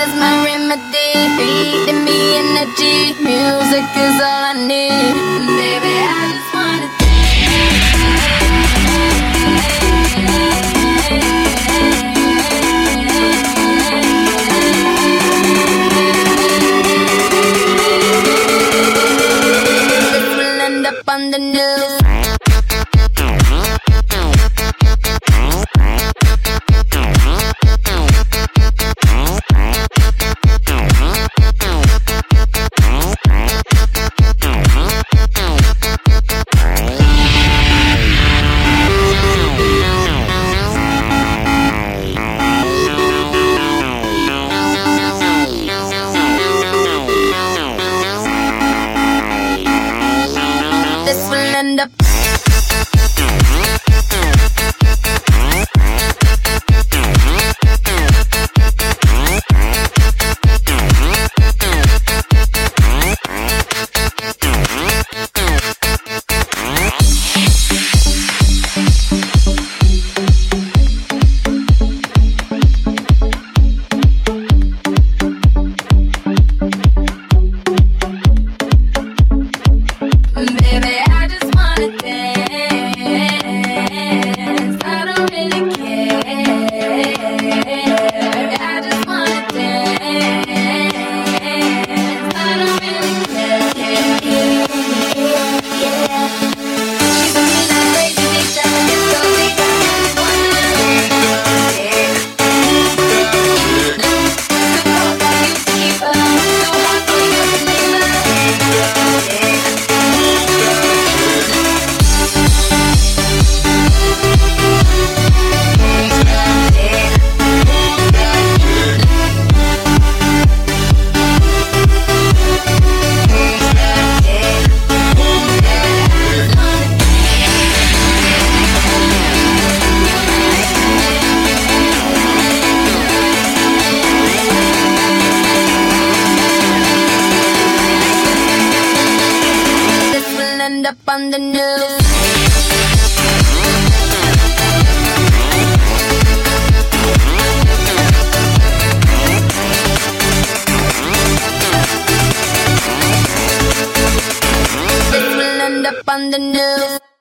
is my remedy, feeding me energy. Music is all I need. Baby, I just wanna this will end up on the news. This will end up. Baby, I just wanna dance. I don't really care. I just wanna dance. I don't really care. She's a really crazy big time. It's so big. I just wanna dance. So cold that you fever. So hot for you to live. This will end up on the news. This will end up on the news.